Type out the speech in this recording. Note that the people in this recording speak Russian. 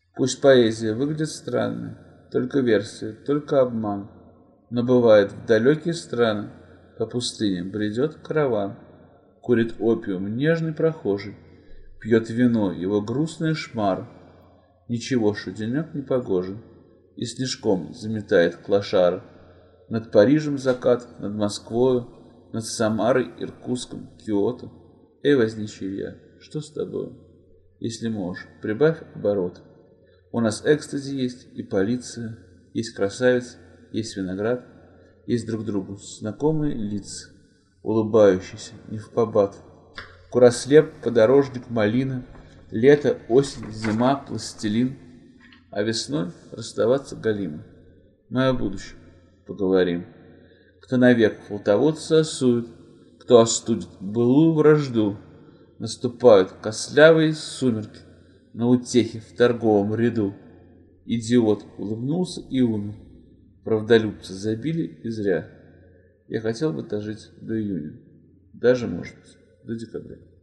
Пусть поэзия выглядит странно, только версия, только обман, но бывает в далекие страны по пустыням бредет караван, курит опиум нежный прохожий, пьет вино его грустный шмар. Ничего, что денек непогожий, и снежком заметает клошара. Над Парижем закат, над Москвою, над Самарой, Иркутском, Киото. Эй, возничий Илья, что с тобой? Если можешь, прибавь оборот. У нас экстази есть и полиция, есть красавица, есть виноград, есть друг другу знакомые лица, улыбающиеся невпобат. Курослеп, подорожник, малина, лето, осень, зима, пластилин, а весной расставаться голимо. Мы о будущем поговорим. Кто навек флотоводца осует, кто остудит былую вражду, наступают костлявые сумерки на утехе в торговом ряду. Идиот улыбнулся и умер. Правдолюбцы забили и зря. Я хотел бы дожить до июня, даже, может быть, до декабря.